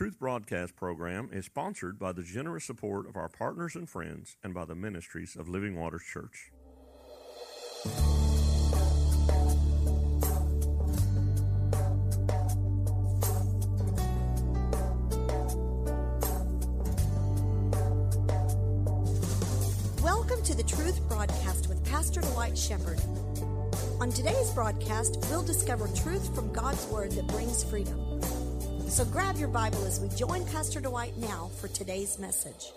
Truth Broadcast program is sponsored by the generous support of our partners and friends and by the ministries of Living Waters Church. Welcome to the Truth Broadcast with Pastor Dwight Shepherd. On today's broadcast, we'll discover truth from God's Word that brings freedom. So grab your Bible as we join Pastor Dwight now for today's message.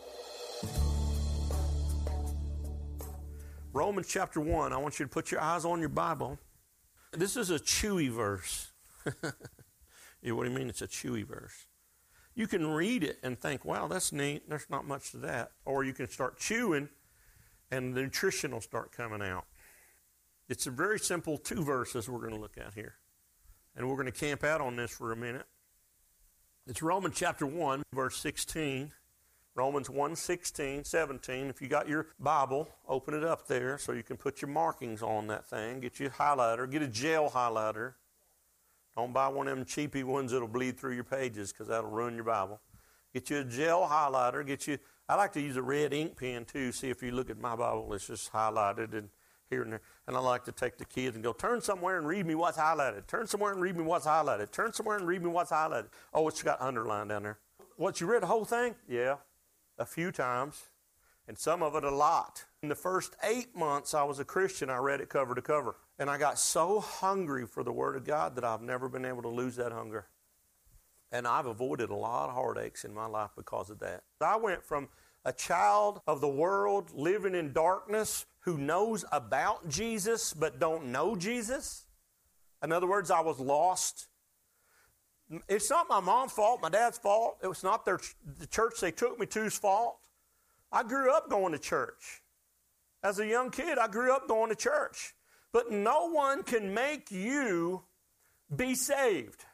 Romans chapter 1, I want you to put your eyes on your Bible. This is a chewy verse. Yeah, what do you mean it's a chewy verse? You can read it and think, wow, that's neat, there's not much to that. Or you can start chewing and the nutrition will start coming out. It's a very simple two verses we're going to look at here. And we're going to camp out on this for a minute. It's Romans chapter 1, verse 16. Romans 1, 16, 17. If you got your Bible, open it up there so you can put your markings on that thing. Get you a highlighter. Get a gel highlighter. Don't buy one of them cheapy ones that'll bleed through your pages because that'll ruin your Bible. Get you a gel highlighter. I like to use a red ink pen too. See, if you look at my Bible, it's just highlighted and here and there. And I like to take the kids and go, turn somewhere and read me what's highlighted. Turn somewhere and read me what's highlighted. Turn somewhere and read me what's highlighted. Oh, it's got underlined down there. What, you read the whole thing? Yeah, a few times. And some of it a lot. In the first 8 months I was a Christian, I read it cover to cover. And I got so hungry for the Word of God that I've never been able to lose that hunger. And I've avoided a lot of heartaches in my life because of that. I went from a child of the world living in darkness who knows about Jesus but don't know Jesus. In other words, I was lost. It's not my mom's fault, my dad's fault. It was not the church they took me to's fault. I grew up going to church. As a young kid, I grew up going to church. But no one can make you be saved.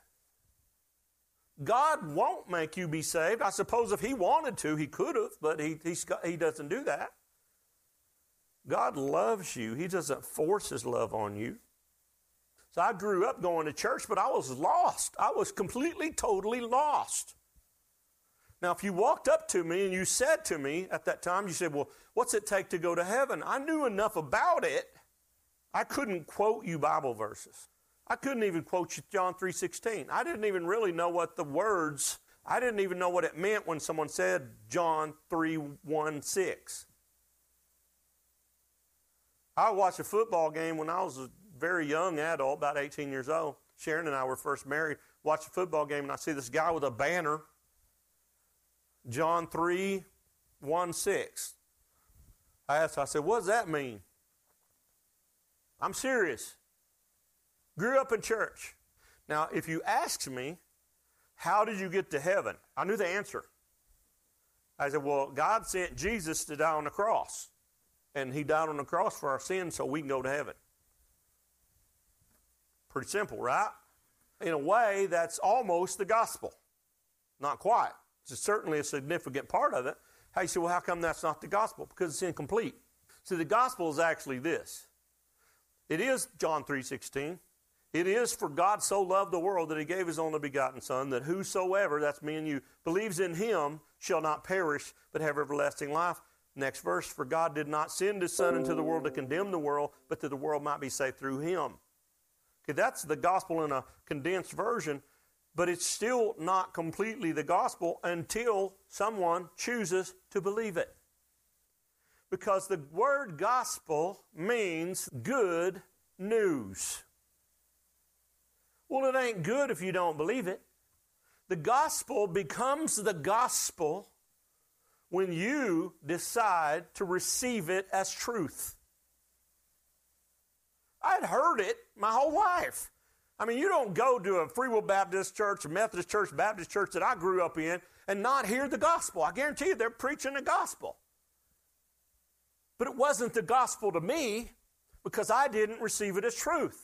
God won't make you be saved. I suppose if He wanted to, He could have, but He doesn't do that. God loves you. He doesn't force His love on you. So I grew up going to church, but I was lost. I was completely, totally lost. Now, if you walked up to me and you said to me at that time, you said, well, what's it take to go to heaven? I knew enough about it. I couldn't quote you Bible verses. I couldn't even quote you John 3:16. I didn't even really know what the words, I didn't even know what it meant when someone said John 3:1-6. I watched a football game when I was a very young adult, about 18 years old. Sharon and I were first married. Watched a football game and I see this guy with a banner, John 3:1-6. I said, what does that mean? I'm serious. Grew up in church. Now, if you asked me, how did you get to heaven? I knew the answer. I said, well, God sent Jesus to die on the cross. And He died on the cross for our sins so we can go to heaven. Pretty simple, right? In a way, that's almost the gospel. Not quite. It's certainly a significant part of it. How you say, well, how come that's not the gospel? Because it's incomplete. See, the gospel is actually this. It is John 3:16. It is, for God so loved the world that He gave His only begotten Son, that whosoever, that's me and you, believes in Him shall not perish, but have everlasting life. Next verse, for God did not send His Son into the world to condemn the world, but that the world might be saved through Him. Okay, that's the gospel in a condensed version, but it's still not completely the gospel until someone chooses to believe it. Because the word gospel means good news. Well, it ain't good if you don't believe it. The gospel becomes the gospel when you decide to receive it as truth. I'd heard it my whole life. I mean, you don't go to a Free Will Baptist church, a Methodist church, Baptist church that I grew up in and not hear the gospel. I guarantee you they're preaching the gospel. But it wasn't the gospel to me because I didn't receive it as truth.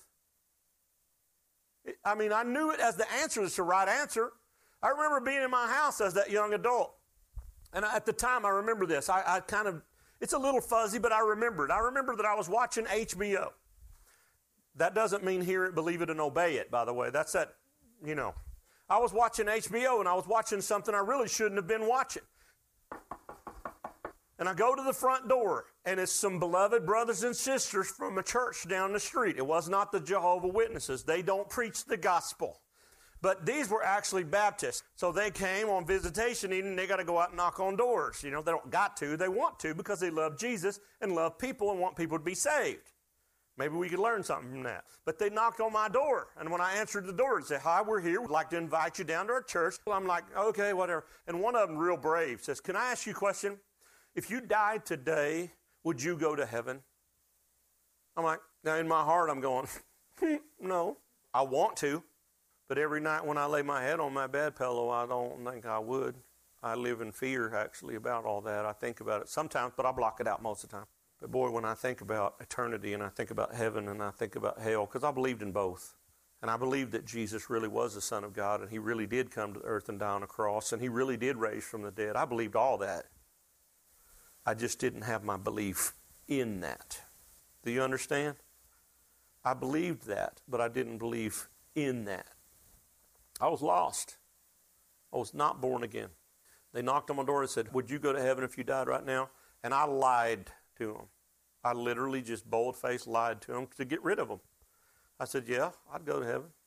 I mean, I knew it as the answer. It's the right answer. I remember being in my house as that young adult. And at the time, I remember this. It's a little fuzzy, but I remember it. I remember that I was watching HBO. That doesn't mean hear it, believe it, and obey it, by the way. That's that, I was watching HBO and I was watching something I really shouldn't have been watching. And I go to the front door, and it's some beloved brothers and sisters from a church down the street. It was not the Jehovah's Witnesses. They don't preach the gospel. But these were actually Baptists. So they came on visitation evening. They got to go out and knock on doors. You know, they don't got to. They want to because they love Jesus and love people and want people to be saved. Maybe we could learn something from that. But they knocked on my door. And when I answered the door, they said, "Hi, we're here. We'd like to invite you down to our church." Well, I'm like, okay, whatever. And one of them, real brave, says, "Can I ask you a question? If you died today, would you go to heaven?" I'm like, now in my heart, I'm going, no, I want to. But every night when I lay my head on my bed pillow, I don't think I would. I live in fear, actually, about all that. I think about it sometimes, but I block it out most of the time. But boy, when I think about eternity and I think about heaven and I think about hell, because I believed in both. And I believed that Jesus really was the Son of God and he really did come to earth and die on a cross and he really did raise from the dead. I believed all that. I just didn't have my belief in that. Do you understand? I believed that, but I didn't believe in that. I was lost. I was not born again. They knocked on my door and said, "Would you go to heaven if you died right now?" And I lied to them. I literally just bold-faced lied to them to get rid of them. I said, "Yeah, I'd go to heaven."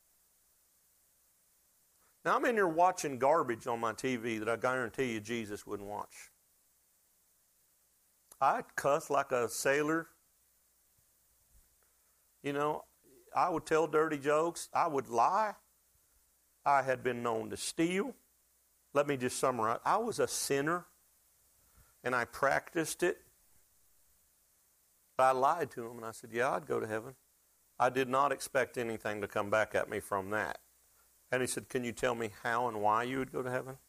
Now I'm in here watching garbage on my TV that I guarantee you Jesus wouldn't watch. I'd cuss like a sailor. You know, I would tell dirty jokes. I would lie. I had been known to steal. Let me just summarize. I was a sinner, and I practiced it. I lied to him, and I said, "Yeah, I'd go to heaven." I did not expect anything to come back at me from that. And he said, "Can you tell me how and why you would go to heaven?"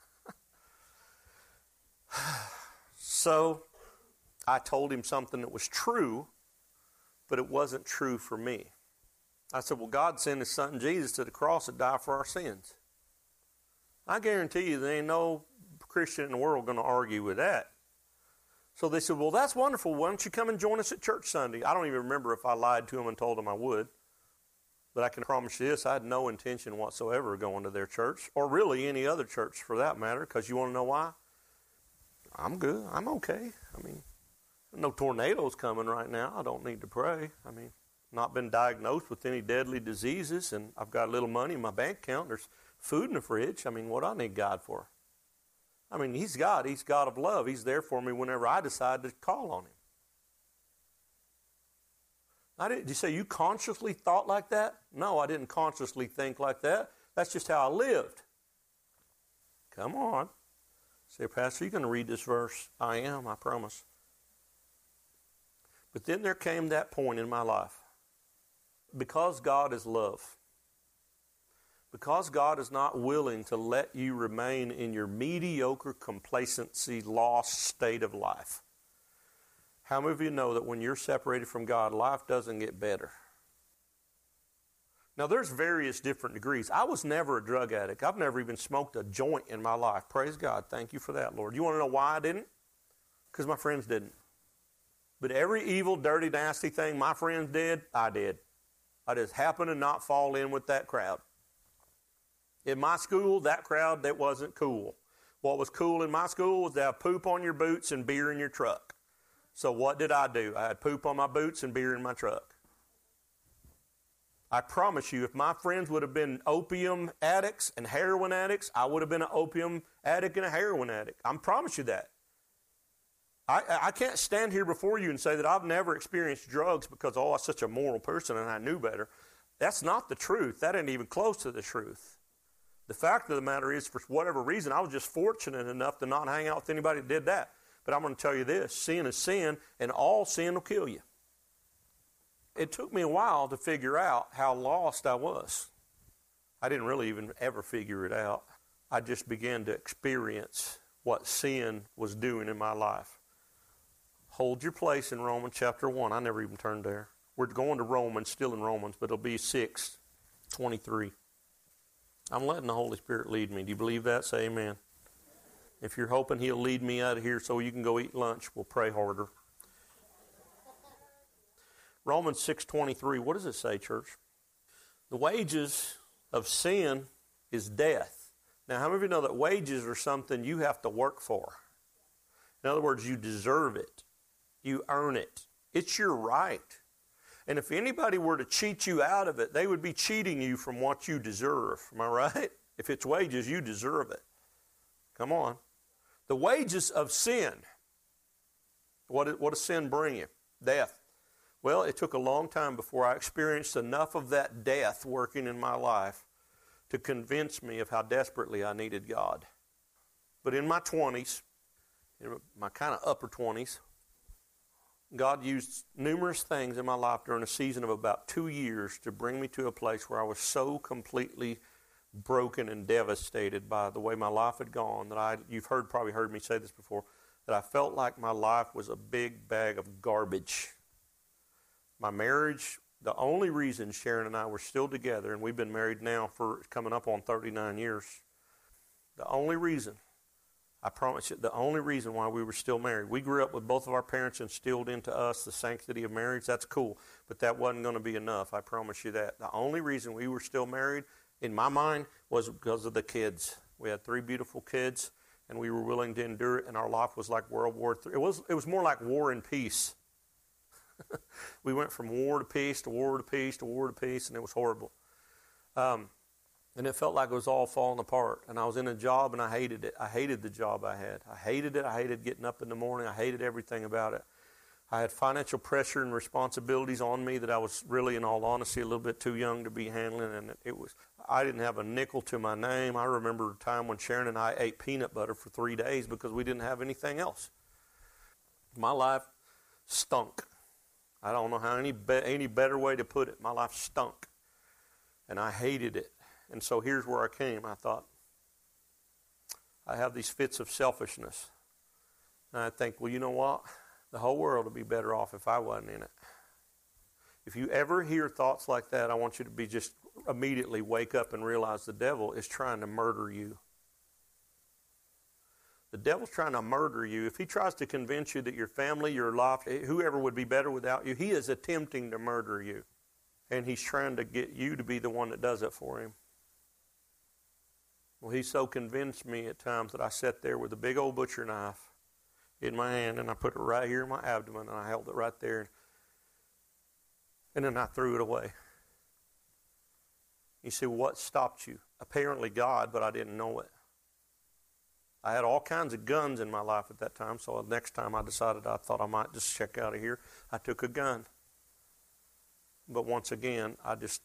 So I told him something that was true, but it wasn't true for me. I said, "Well, God sent his son Jesus to the cross to die for our sins." I guarantee you there ain't no Christian in the world going to argue with that. So they said, "Well, that's wonderful. Why don't you come and join us at church Sunday?" I don't even remember if I lied to them and told them I would. But I can promise you this, I had no intention whatsoever of going to their church, or really any other church for that matter, because you want to know why? I'm good. I'm okay. I mean, no tornadoes coming right now. I don't need to pray. I mean, not been diagnosed with any deadly diseases, and I've got a little money in my bank account. There's food in the fridge. I mean, what do I need God for? I mean, he's God. He's God of love. He's there for me whenever I decide to call on him. Did you say you consciously thought like that? No, I didn't consciously think like that. That's just how I lived. Come on. Say, "Pastor, you going to read this verse?" I am, I promise. But then there came that point in my life. Because God is love, because God is not willing to let you remain in your mediocre, complacency, lost state of life. How many of you know that when you're separated from God, life doesn't get better? Now, there's various different degrees. I was never a drug addict. I've never even smoked a joint in my life. Praise God. Thank you for that, Lord. You want to know why I didn't? Because my friends didn't. But every evil, dirty, nasty thing my friends did, I did. I just happened to not fall in with that crowd. In my school, that crowd, that wasn't cool. What was cool in my school was to have poop on your boots and beer in your truck. So what did I do? I had poop on my boots and beer in my truck. I promise you, if my friends would have been opium addicts and heroin addicts, I would have been an opium addict and a heroin addict. I promise you that. I can't stand here before you and say that I've never experienced drugs because, I was such a moral person and I knew better. That's not the truth. That ain't even close to the truth. The fact of the matter is, for whatever reason, I was just fortunate enough to not hang out with anybody that did that. But I'm going to tell you this, sin is sin, and all sin will kill you. It took me a while to figure out how lost I was. I didn't really even ever figure it out. I just began to experience what sin was doing in my life. Hold your place in Romans chapter 1. I never even turned there. We're going to Romans, still in Romans, but it'll be 6:23. I'm letting the Holy Spirit lead me. Do you believe that? Say amen. If you're hoping he'll lead me out of here so you can go eat lunch, we'll pray harder. Romans 6:23. What does it say, church? The wages of sin is death. Now, how many of you know that wages are something you have to work for? In other words, you deserve it. You earn it. It's your right. And if anybody were to cheat you out of it, they would be cheating you from what you deserve. Am I right? If it's wages, you deserve it. Come on. The wages of sin. What does sin bring you? Death. Well, it took a long time before I experienced enough of that death working in my life to convince me of how desperately I needed God. But in my 20s, in my kind of upper 20s, God used numerous things in my life during a season of about 2 years to bring me to a place where I was so completely broken and devastated by the way my life had gone that you've probably heard me say this before, that I felt like my life was a big bag of garbage. My marriage, the only reason Sharon and I were still together, and we've been married now for coming up on 39 years, the only reason, I promise you, the only reason why we were still married, we grew up with both of our parents instilled into us the sanctity of marriage. That's cool, but that wasn't going to be enough, I promise you that. The only reason we were still married, in my mind, was because of the kids. We had 3 beautiful kids, and we were willing to endure it, and our life was like World War III. It was more like war and peace. We went from war to peace to war to peace to war to peace, and it was horrible. And it felt like it was all falling apart. And I was in a job, and I hated it. I hated the job I had. I hated it. I hated getting up in the morning. I hated everything about it. I had financial pressure and responsibilities on me that I was really, in all honesty, a little bit too young to be handling. And I didn't have a nickel to my name. I remember a time when Sharon and I ate peanut butter for 3 days because we didn't have anything else. My life stunk. I don't know how any better way to put it. My life stunk. And I hated it. And so here's where I came. I thought, I have these fits of selfishness. And I think, well, you know what? The whole world would be better off if I wasn't in it. If you ever hear thoughts like that, I want you to just immediately wake up and realize the devil is trying to murder you. The devil's trying to murder you. If he tries to convince you that your family, your life, whoever would be better without you, he is attempting to murder you. And he's trying to get you to be the one that does it for him. Well, he so convinced me at times that I sat there with a big old butcher knife in my hand, and I put it right here in my abdomen, and I held it right there. And then I threw it away. You see, what stopped you? Apparently God, but I didn't know it. I had all kinds of guns in my life at that time, so the next time I thought I might just check out of here, I took a gun. But once again, I just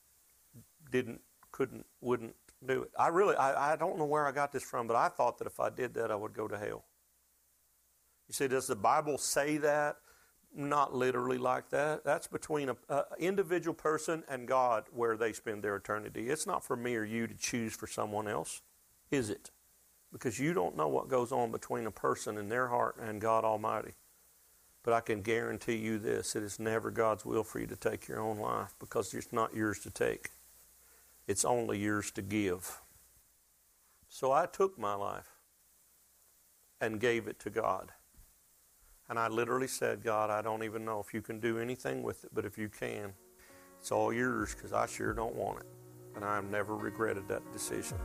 wouldn't do it. I don't know where I got this from, but I thought that if I did that, I would go to hell. You see, does the Bible say that? Not literally like that. That's between an individual person and God where they spend their eternity. It's not for me or you to choose for someone else, is it? Because you don't know what goes on between a person and their heart and God Almighty. But I can guarantee you this, it is never God's will for you to take your own life because it's not yours to take. It's only yours to give. So I took my life and gave it to God. And I literally said, God, I don't even know if you can do anything with it, but if you can, it's all yours because I sure don't want it. And I have never regretted that decision.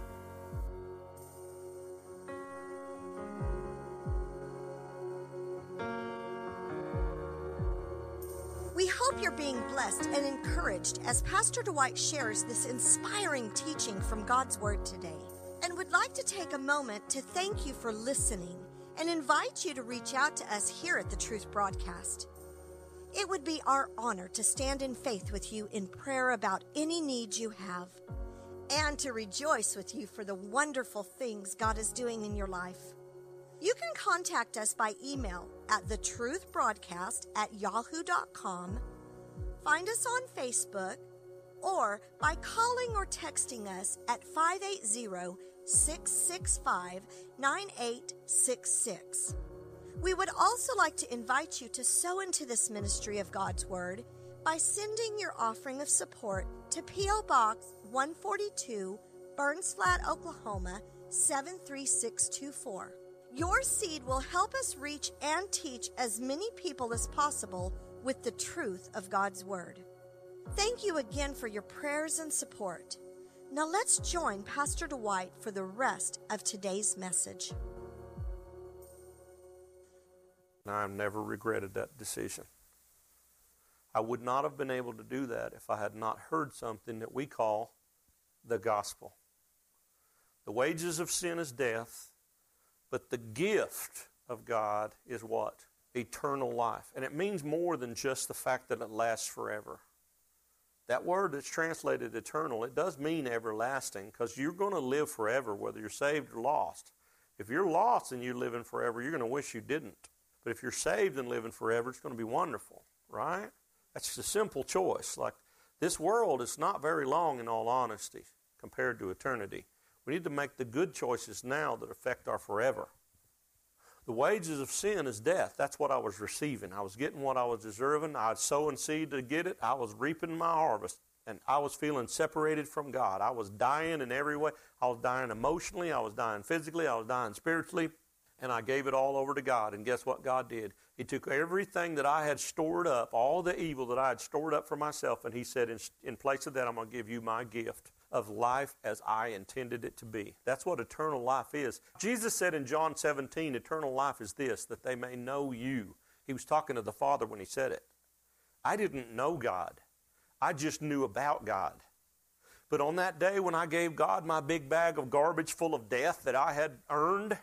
We hope you're being blessed and encouraged as Pastor Dwight shares this inspiring teaching from God's Word today, and would like to take a moment to thank you for listening and invite you to reach out to us here at the Truth Broadcast. It would be our honor to stand in faith with you in prayer about any needs you have, and to rejoice with you for the wonderful things God is doing in your life. You can contact us by email at thetruthbroadcast@yahoo.com, find us on Facebook, or by calling or texting us at 580-665-9866. We would also like to invite you to sow into this ministry of God's Word by sending your offering of support to P.O. Box 142, Burns Flat, Oklahoma 73624. Your seed will help us reach and teach as many people as possible with the truth of God's Word. Thank you again for your prayers and support. Now let's join Pastor Dwight for the rest of today's message. I've never regretted that decision. I would not have been able to do that if I had not heard something that we call the gospel. The wages of sin is death, but the gift of God is what? Eternal life. And it means more than just the fact that it lasts forever. That word that's translated eternal, it does mean everlasting, because you're going to live forever whether you're saved or lost. If you're lost and you're living forever, you're going to wish you didn't. But if you're saved and living forever, it's going to be wonderful, right? That's a simple choice. Like, this world is not very long, in all honesty, compared to eternity. We need to make the good choices now that affect our forever. The wages of sin is death. That's what I was receiving. I was getting what I was deserving. I was sowing seed to get it. I was reaping my harvest. And I was feeling separated from God. I was dying in every way. I was dying emotionally. I was dying physically. I was dying spiritually. And I gave it all over to God. And guess what God did? He took everything that I had stored up, all the evil that I had stored up for myself, and He said, in place of that, I'm going to give you my gift of life as I intended it to be. That's what eternal life is. Jesus said in John 17, eternal life is this, that they may know you. He was talking to the Father when He said it. I didn't know God. I just knew about God. But on that day when I gave God my big bag of garbage full of death that I had earned,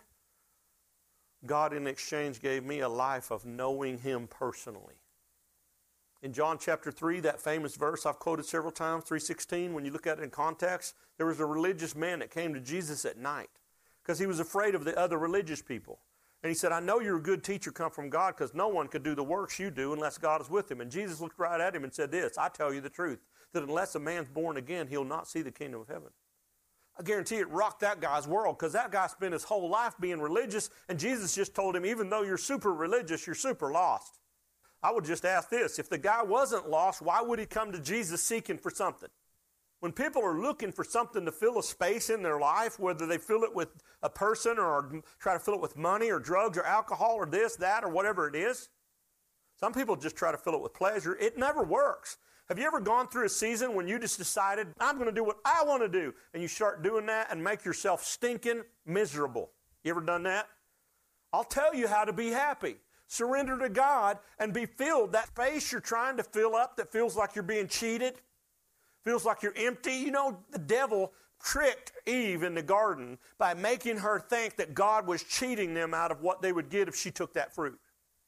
God in exchange gave me a life of knowing Him personally. In John chapter 3, that famous verse I've quoted several times, 3:16, when you look at it in context, there was a religious man that came to Jesus at night because he was afraid of the other religious people. And he said, I know you're a good teacher come from God because no one could do the works you do unless God is with him. And Jesus looked right at him and said this, I tell you the truth, that unless a man's born again, he'll not see the kingdom of heaven. I guarantee it rocked that guy's world because that guy spent his whole life being religious, and Jesus just told him, even though you're super religious, you're super lost. I would just ask this, if the guy wasn't lost, why would he come to Jesus seeking for something? When people are looking for something to fill a space in their life, whether they fill it with a person or try to fill it with money or drugs or alcohol or this, that, or whatever it is, some people just try to fill it with pleasure. It never works. Have you ever gone through a season when you just decided, I'm going to do what I want to do, and you start doing that and make yourself stinking miserable? You ever done that? I'll tell you how to be happy. Surrender to God and be filled. That space you're trying to fill up that feels like you're being cheated, feels like you're empty. You know, the devil tricked Eve in the garden by making her think that God was cheating them out of what they would get if she took that fruit.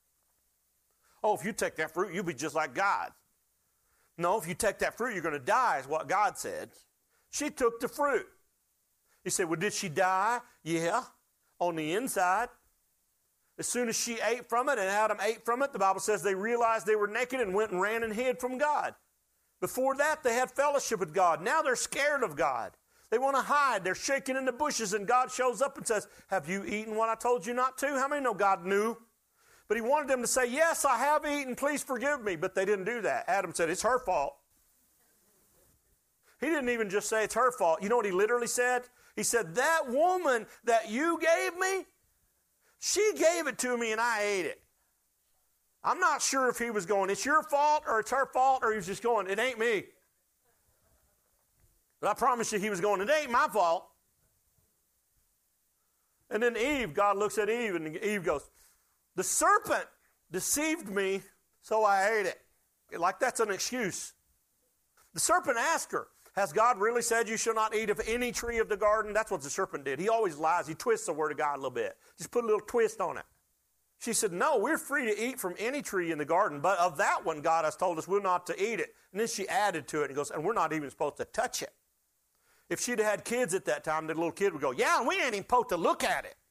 Oh, if you take that fruit, you'll be just like God. No, if you take that fruit, you're going to die, is what God said. She took the fruit. He said, well, did she die? Yeah, on the inside. As soon as she ate from it and Adam ate from it, the Bible says they realized they were naked and went and ran and hid from God. Before that, they had fellowship with God. Now they're scared of God. They want to hide. They're shaking in the bushes, and God shows up and says, have you eaten what I told you not to? How many know God knew? But He wanted them to say, yes, I have eaten, please forgive me. But they didn't do that. Adam said, it's her fault. He didn't even just say it's her fault. You know what he literally said? He said, that woman that you gave me, she gave it to me and I ate it. I'm not sure if he was going, it's your fault or it's her fault, or he was just going, it ain't me. But I promise you he was going, it ain't my fault. And then Eve, God looks at Eve and Eve goes, the serpent deceived me, so I ate it. Like that's an excuse. The serpent asked her, has God really said you shall not eat of any tree of the garden? That's what the serpent did. He always lies. He twists the word of God a little bit. Just put a little twist on it. She said, no, we're free to eat from any tree in the garden, but of that one God has told us we're not to eat it. And then she added to it and goes, and we're not even supposed to touch it. If she'd had kids at that time, the little kid would go, yeah, and we ain't even supposed to look at it.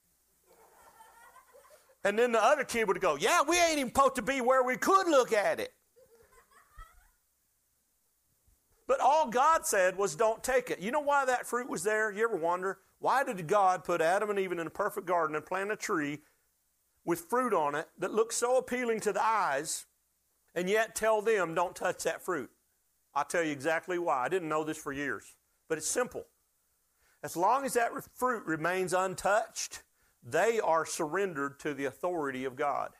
And then the other kid would go, yeah, we ain't even supposed to be where we could look at it. But all God said was don't take it. You know why that fruit was there? You ever wonder? Why did God put Adam and Eve in a perfect garden and plant a tree with fruit on it that looked so appealing to the eyes and yet tell them don't touch that fruit? I'll tell you exactly why. I didn't know this for years, but it's simple. As long as that fruit remains untouched, they are surrendered to the authority of God.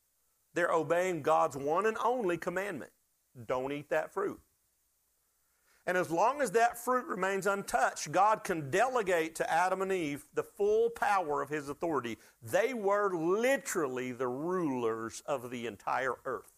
They're obeying God's one and only commandment. Don't eat that fruit. And as long as that fruit remains untouched, God can delegate to Adam and Eve the full power of his authority. They were literally the rulers of the entire earth.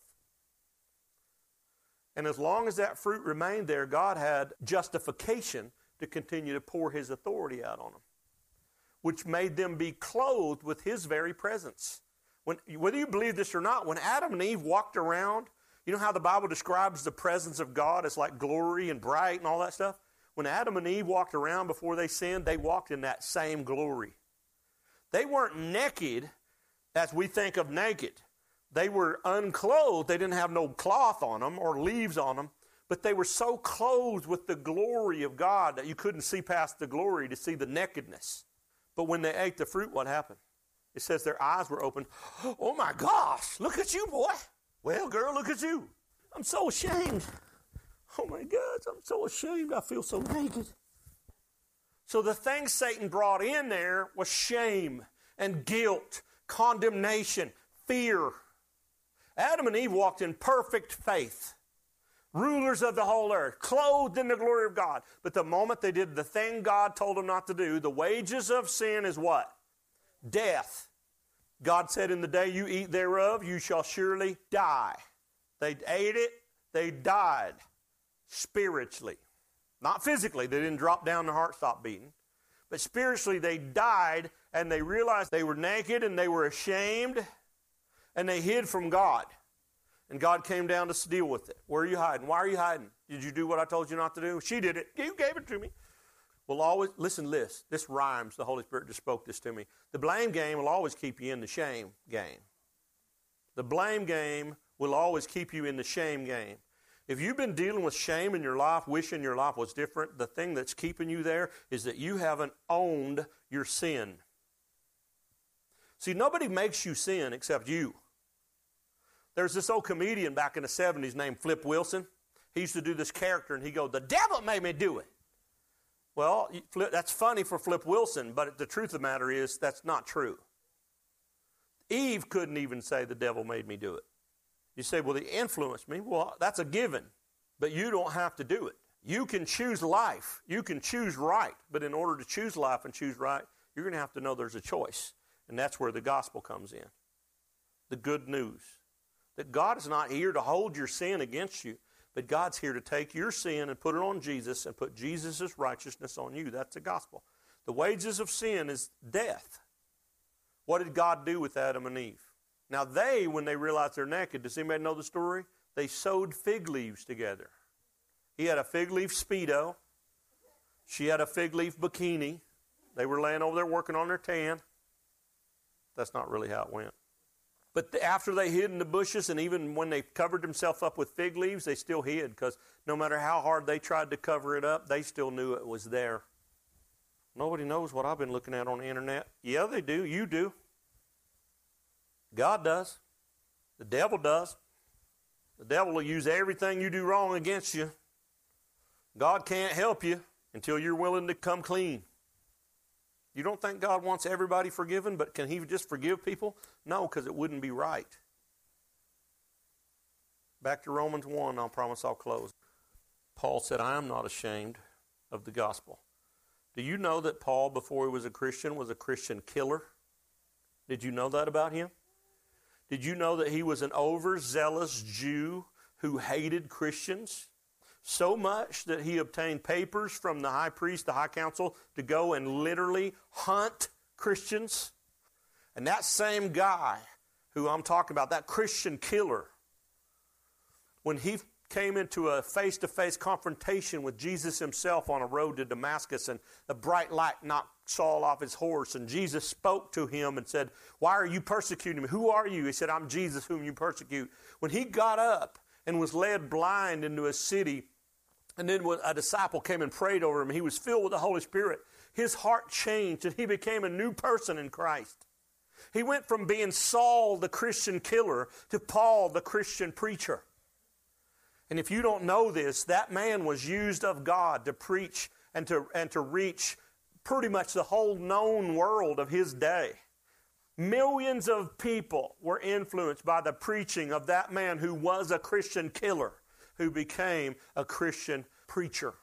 And as long as that fruit remained there, God had justification to continue to pour his authority out on them, which made them be clothed with his very presence. Whether you believe this or not, when Adam and Eve walked around, you know how the Bible describes the presence of God as like glory and bright and all that stuff? When Adam and Eve walked around before they sinned, they walked in that same glory. They weren't naked as we think of naked. They were unclothed. They didn't have no cloth on them or leaves on them, but they were so clothed with the glory of God that you couldn't see past the glory to see the nakedness. But when they ate the fruit, what happened? It says their eyes were open. Oh my gosh, look at you, boy. Well, girl, look at you. I'm so ashamed. Oh my God, I'm so ashamed. I feel so naked. So the thing Satan brought in there was shame and guilt, condemnation, fear. Adam and Eve walked in perfect faith, rulers of the whole earth, clothed in the glory of God. But the moment they did the thing God told them not to do, the wages of sin is what? Death. God said, in the day you eat thereof, you shall surely die. They ate it, they died spiritually. Not physically, they didn't drop down, the heart stopped beating. But spiritually, they died, and they realized they were naked, and they were ashamed, and they hid from God. And God came down to deal with it. Where are you hiding? Why are you hiding? Did you do what I told you not to do? She did it. You gave it to me. Will always, listen to this. This rhymes. The Holy Spirit just spoke this to me. The blame game will always keep you in the shame game. The blame game will always keep you in the shame game. If you've been dealing with shame in your life, wishing your life was different, the thing that's keeping you there is that you haven't owned your sin. See, nobody makes you sin except you. There's this old comedian back in the 70s named Flip Wilson. He used to do this character, and he'd go, the devil made me do it. Well, that's funny for Flip Wilson, but the truth of the matter is that's not true. Eve couldn't even say the devil made me do it. You say, well, he influenced me. Well, that's a given, but you don't have to do it. You can choose life. You can choose right, but in order to choose life and choose right, you're going to have to know there's a choice, and that's where the gospel comes in. The good news that God is not here to hold your sin against you, but God's here to take your sin and put it on Jesus and put Jesus' righteousness on you. That's the gospel. The wages of sin is death. What did God do with Adam and Eve? Now when they realized they're naked, does anybody know the story? They sewed fig leaves together. He had a fig leaf Speedo. She had a fig leaf bikini. They were laying over there working on their tan. That's not really how it went. But after they hid in the bushes, and even when they covered themselves up with fig leaves, they still hid, because no matter how hard they tried to cover it up, they still knew it was there. Nobody knows what I've been looking at on the internet. Yeah, they do. You do. God does. The devil does. The devil will use everything you do wrong against you. God can't help you until you're willing to come clean. You don't think God wants everybody forgiven, but can he just forgive people? No, because it wouldn't be right. Back to Romans 1, I promise I'll close. Paul said, I am not ashamed of the gospel. Do you know that Paul, before he was a Christian killer? Did you know that about him? Did you know that he was an overzealous Jew who hated Christians? So much that he obtained papers from the high priest, the high council, to go and literally hunt Christians. And that same guy who I'm talking about, that Christian killer, when he came into a face-to-face confrontation with Jesus himself on a road to Damascus, and the bright light knocked Saul off his horse, and Jesus spoke to him and said, why are you persecuting me? Who are you? He said, I'm Jesus whom you persecute. When he got up and was led blind into a city, and then when a disciple came and prayed over him, he was filled with the Holy Spirit. His heart changed, and he became a new person in Christ. He went from being Saul, the Christian killer, to Paul, the Christian preacher. And if you don't know this, that man was used of God to preach and to reach pretty much the whole known world of his day. Millions of people were influenced by the preaching of that man who was a Christian killer, who became a Christian preacher.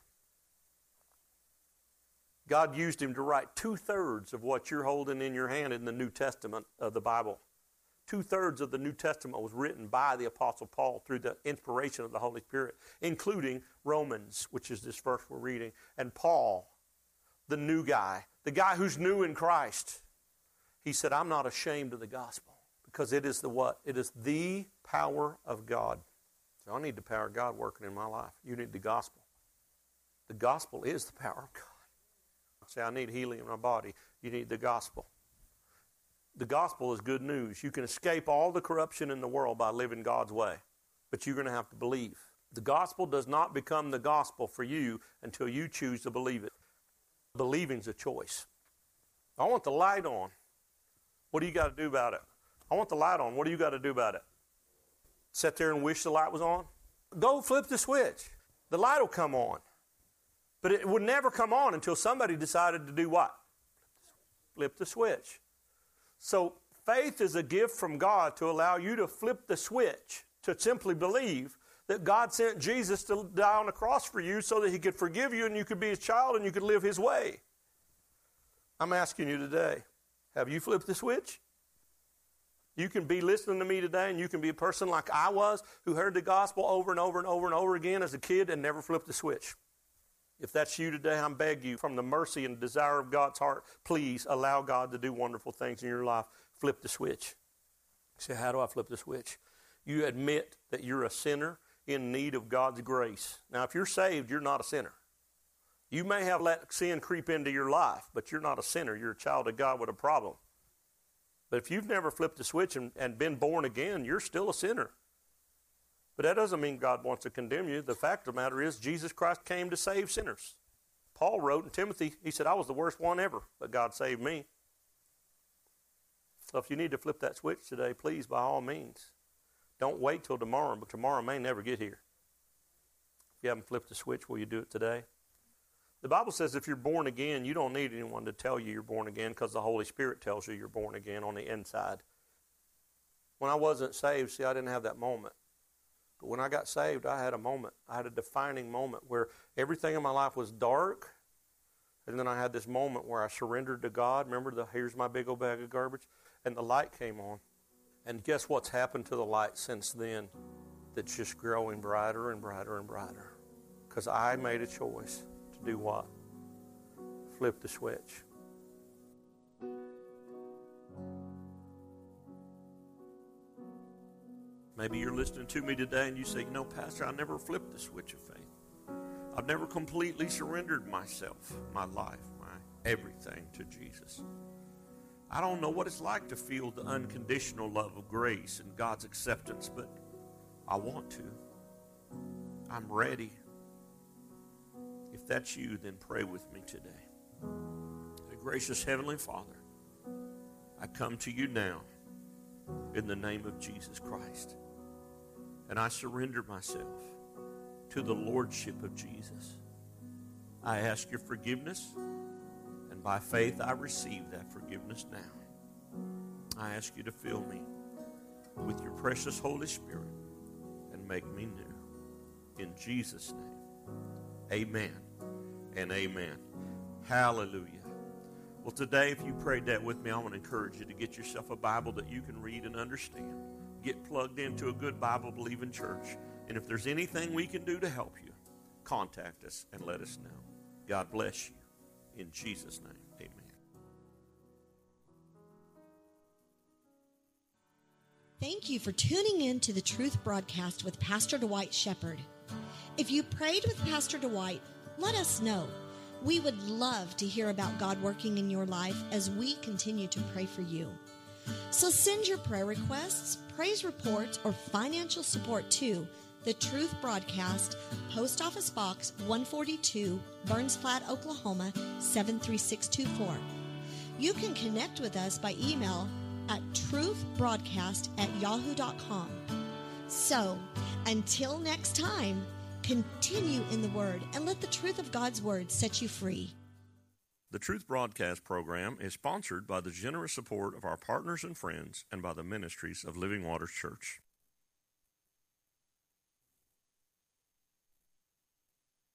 God used him to write 2/3 of what you're holding in your hand in the New Testament of the Bible. 2/3 of the New Testament was written by the Apostle Paul through the inspiration of the Holy Spirit, including Romans, which is this verse we're reading, and Paul, the new guy, the guy who's new in Christ. He said, I'm not ashamed of the gospel, because it is the what? It is the power of God. So I need the power of God working in my life. You need the gospel. The gospel is the power of God. Say, I need healing in my body. You need the gospel. The gospel is good news. You can escape all the corruption in the world by living God's way, but you're going to have to believe. The gospel does not become the gospel for you until you choose to believe it. Believing's a choice. I want the light on. What do you got to do about it? I want the light on. What do you got to do about it? Sit there and wish the light was on? Go flip the switch. The light will come on. But it would never come on until somebody decided to do what? Flip the switch. So faith is a gift from God to allow you to flip the switch, to simply believe that God sent Jesus to die on the cross for you so that he could forgive you and you could be his child and you could live his way. I'm asking you today, have you flipped the switch? You can be listening to me today and you can be a person like I was who heard the gospel over and over and over and over again as a kid and never flipped the switch. If that's you today, I beg you, from the mercy and desire of God's heart, please allow God to do wonderful things in your life. Flip the switch. You say, how do I flip the switch? You admit that you're a sinner in need of God's grace. Now, if you're saved, you're not a sinner. You may have let sin creep into your life, but you're not a sinner. You're a child of God with a problem. But if you've never flipped the switch and been born again, you're still a sinner. But that doesn't mean God wants to condemn you. The fact of the matter is Jesus Christ came to save sinners. Paul wrote in Timothy, he said, I was the worst one ever, but God saved me. So if you need to flip that switch today, please, by all means, don't wait till tomorrow, but tomorrow may never get here. If you haven't flipped the switch, will you do it today? The Bible says if you're born again, you don't need anyone to tell you you're born again because the Holy Spirit tells you you're born again on the inside. When I wasn't saved, see, I didn't have that moment. But when I got saved, I had a moment. I had a defining moment where everything in my life was dark. And then I had this moment where I surrendered to God. Remember here's my big old bag of garbage? And the light came on. And guess what's happened to the light since then? That's just growing brighter and brighter and brighter. Because I made a choice to do what? Flip the switch. Maybe you're listening to me today and you say, you know, Pastor, I never flipped the switch of faith. I've never completely surrendered myself, my life, my everything to Jesus. I don't know what it's like to feel the unconditional love of grace and God's acceptance, but I want to. I'm ready. If that's you, then pray with me today. Gracious Heavenly Father, I come to you now in the name of Jesus Christ. And I surrender myself to the Lordship of Jesus. I ask your forgiveness, and by faith I receive that forgiveness now. I ask you to fill me with your precious Holy Spirit and make me new. In Jesus' name, amen and amen. Hallelujah. Well, today, if you prayed that with me, I want to encourage you to get yourself a Bible that you can read and understand. Get plugged into a good Bible-believing church. And if there's anything we can do to help you, contact us and let us know. God bless you. In Jesus' name, amen. Thank you for tuning in to the Truth Broadcast with Pastor Dwight Shepherd. If you prayed with Pastor Dwight, let us know. We would love to hear about God working in your life as we continue to pray for you. So send your prayer requests, praise reports, or financial support to The Truth Broadcast, Post Office Box 142, Burns Flat, Oklahoma 73624. You can connect with us by email at truthbroadcast@yahoo.com. So, until next time, continue in the Word and let the truth of God's Word set you free. The Truth Broadcast program is sponsored by the generous support of our partners and friends and by the ministries of Living Waters Church.